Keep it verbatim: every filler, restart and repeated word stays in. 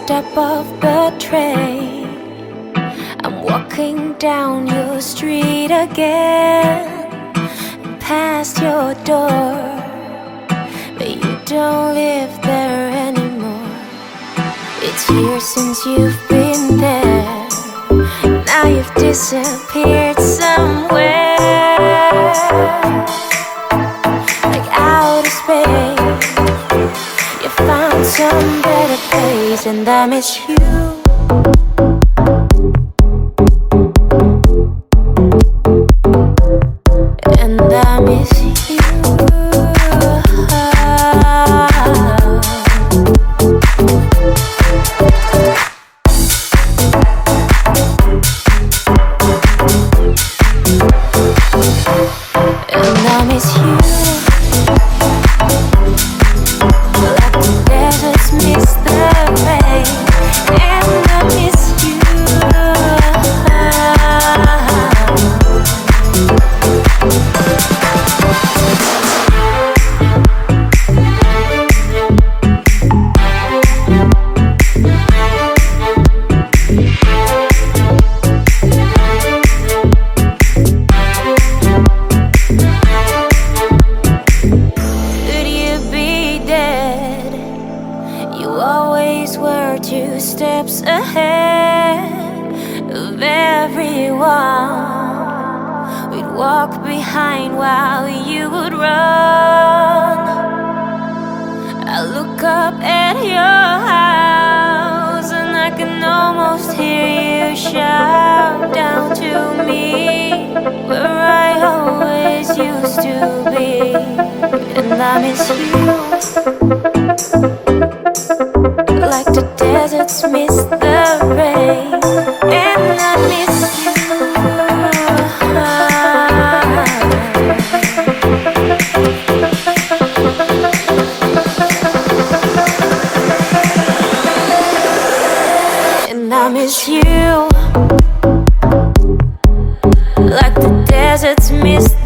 step off the train, I'm walking down your street again, past your door, but you don't live there anymore. It's years since you've been there, now you've disappeared somewhere, like outer space. You found some better place, and I miss you. And I miss you. And I miss you. Like the deserts miss the rain. And I miss you. You always were two steps ahead of everyone. We'd walk behind while you would run. I look up at your house and I can almost hear you shout down to me, where I always used to be. And I miss you. Like the deserts miss the rain, and I miss you. And I miss you. Like the deserts miss